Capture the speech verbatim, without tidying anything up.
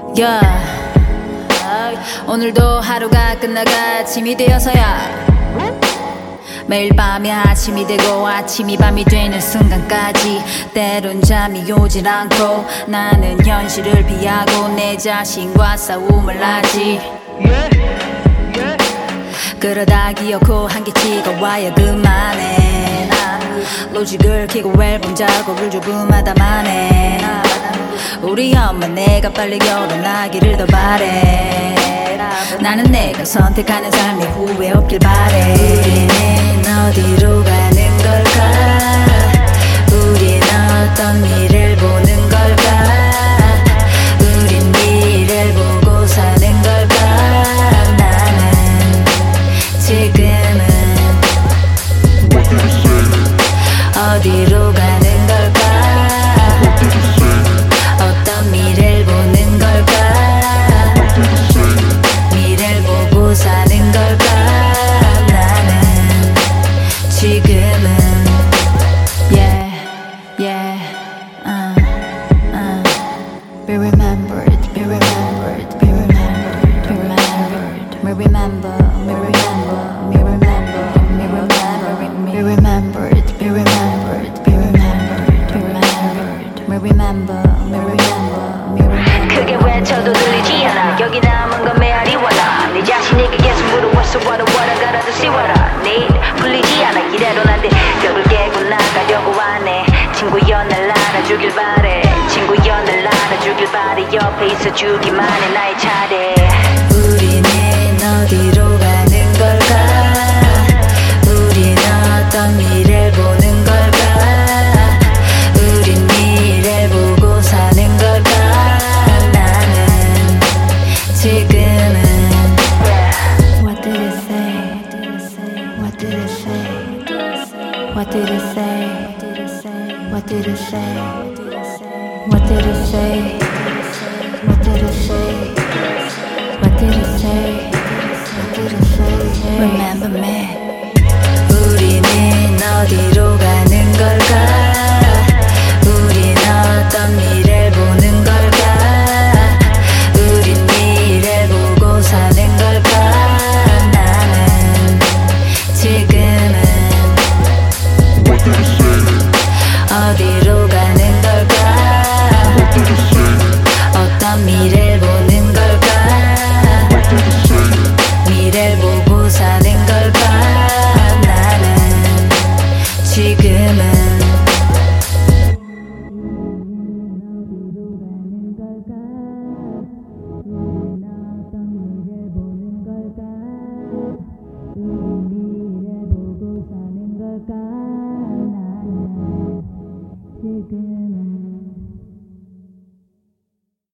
Yeah. 오늘도 하루가 끝나가 아침이 되어서야 매일 밤이 아침이 되고 아침이 밤이 되는 순간까지 때론 잠이 오질 않고 나는 현실을 피하고 내 자신과 싸움을 하지. 그러다 기어코 한계치가 와야 그만해. 나 로직을 켜고 앨범 작업을 조금 하다만 해. 우리 엄마 내가 빨리 결혼하기를 더 바래. 나는 내가 선택하는 삶에 후회 없길 바래. 우리는 어디로 가는 걸까? 우린 어떤 미래를 보는 걸까? 우린 미래를 보고 사는 걸까? 나는 지금은 어디로 가는 걸까? 어떤 미래를 보는 걸까? 미래를 보고 사는 걸까? 나는 지금은 Yeah, yeah, uh, uh. Be remembered, be remembered, be remembered, be remembered. Me remember, me remember, me remember, me remember, me remembered, be remembered, be remembered, be remembered. Me remember, me remember, me remember. 크게 외쳐도 들리지 않아. 여기 남은 건 메아리 원아. 네 자신에게 계속 물어왔어. What a what I gotta do, see what I need. 풀리지 않아. 이대로 난 돼. 벽을 깨고 나가려고 하네. 친구여 날 안아주길 바래. 친구여 날 안아주길 바래. 옆에 있어주기만 해. 나의 차례. 우리는 어디로 가는 걸까? 우린 어떤 미래를 보는 걸까? 우린 미래를 보고 사는 걸까? 나는 지금은 What did it say? What did it say? What did it say? What did it say? What did it say? What did it say? What did it say? What did it say? Remember me. 우리는 어디로 가는 걸까? 우린 어떤 미래를 보는 걸까? 우린 미래를 보고 사는 걸까? 나는 지금은 어디로 가는 걸까? 어떤 미래